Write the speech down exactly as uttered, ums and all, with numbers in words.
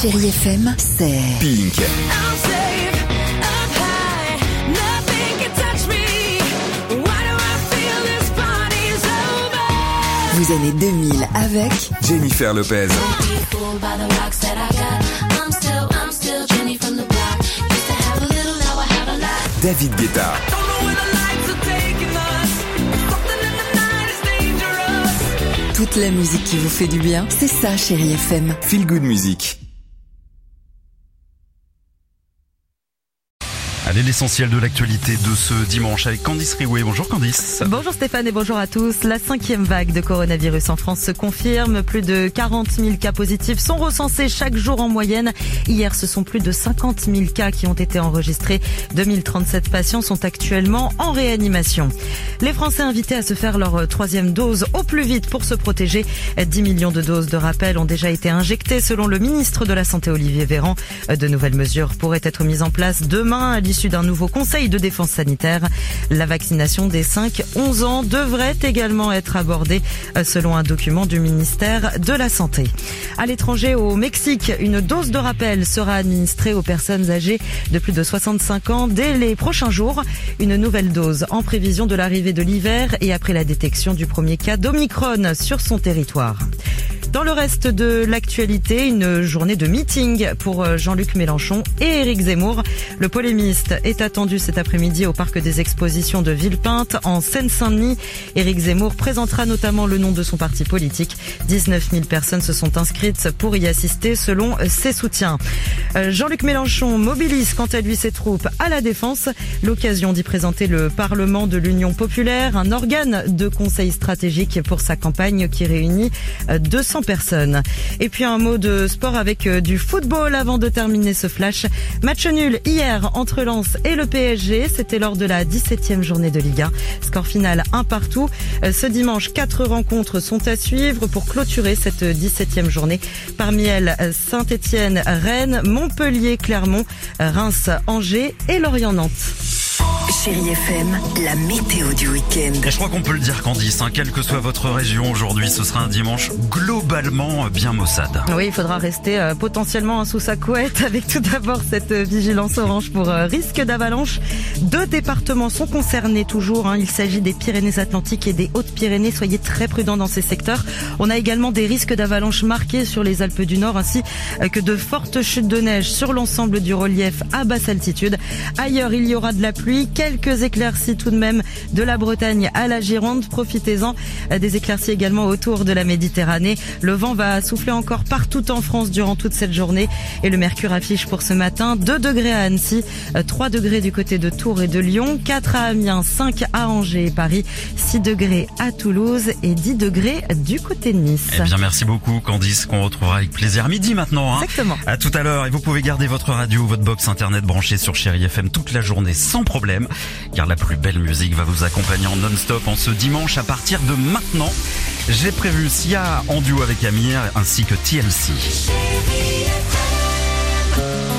Chérie F M, c'est Pink. Vous années deux mille avec Jennifer Lopez. David Guetta. toute la musique qui vous fait du bien. C'est ça, Chérie F M. Feel Good Music. Allez, l'essentiel de l'actualité de ce dimanche avec Candice Riouet. Bonjour Candice. Bonjour Stéphane et bonjour à tous. La cinquième vague de coronavirus en France se confirme. Plus de quarante mille cas positifs sont recensés chaque jour en moyenne. Hier, ce sont plus de cinquante mille cas qui ont été enregistrés. deux mille trente-sept patients sont actuellement en réanimation. Les Français invités à se faire leur troisième dose au plus vite pour se protéger. dix millions de doses de rappel ont déjà été injectées selon le ministre de la Santé Olivier Véran. De nouvelles mesures pourraient être mises en place demain à l'issue d'un nouveau conseil de défense sanitaire. La vaccination des cinq à onze ans devrait également être abordée selon un document du ministère de la Santé. À l'étranger, au Mexique, une dose de rappel sera administrée aux personnes âgées de plus de soixante-cinq ans dès les prochains jours. Une nouvelle dose en prévision de l'arrivée de l'hiver et après la détection du premier cas d'Omicron sur son territoire. Dans le reste de l'actualité, une journée de meeting pour Jean-Luc Mélenchon et Éric Zemmour. Le polémiste est attendu cet après-midi au parc des expositions de Villepinte en Seine-Saint-Denis. Éric Zemmour présentera notamment le nom de son parti politique. dix-neuf mille personnes se sont inscrites pour y assister selon ses soutiens. Jean-Luc Mélenchon mobilise quant à lui ses troupes à la Défense. L'occasion d'y présenter le Parlement de l'Union populaire, un organe de conseil stratégique pour sa campagne qui réunit deux cents personnes. Et puis un mot de sport avec du football avant de terminer ce flash. Match nul hier entre Lens et le P S G. C'était lors de la dix-septième journée de Ligue un. Score final un partout. Ce dimanche, quatre rencontres sont à suivre pour clôturer cette dix-septième journée. Parmi elles, Saint-Etienne, Rennes, Montpellier, Clermont, Reims, Angers et Lorient-Nantes. Chérie F M, la météo du week-end. Et je crois qu'on peut le dire Candice, hein, quelle que soit votre région aujourd'hui, ce sera un dimanche globalement bien maussade. Oui, il faudra rester euh, potentiellement sous sa couette avec tout d'abord cette euh, vigilance orange pour euh, risque d'avalanche. Deux départements sont concernés toujours, hein. Il s'agit des Pyrénées-Atlantiques et des Hautes-Pyrénées. Soyez très prudents dans ces secteurs. On a également des risques d'avalanche marqués sur les Alpes du Nord ainsi euh, que de fortes chutes de neige sur l'ensemble du relief à basse altitude. Ailleurs, il y aura de la pluie. Quelques éclaircies tout de même de la Bretagne à la Gironde. Profitez-en. Des éclaircies également autour de la Méditerranée. Le vent va souffler encore partout en France durant toute cette journée. Et le mercure affiche pour ce matin deux degrés à Annecy, trois degrés du côté de Tours et de Lyon, quatre à Amiens, cinq à Angers et Paris, six degrés à Toulouse et dix degrés du côté de Nice. Eh bien, merci beaucoup Candice, qu'on retrouvera avec plaisir à midi maintenant. Hein. Exactement. À tout à l'heure. Et vous pouvez garder votre radio, votre box internet branchée sur Chérie F M toute la journée sans problème. Car la plus belle musique va vous accompagner en non-stop en ce dimanche à partir de maintenant. J'ai prévu Sia en duo avec Amir ainsi que T L C.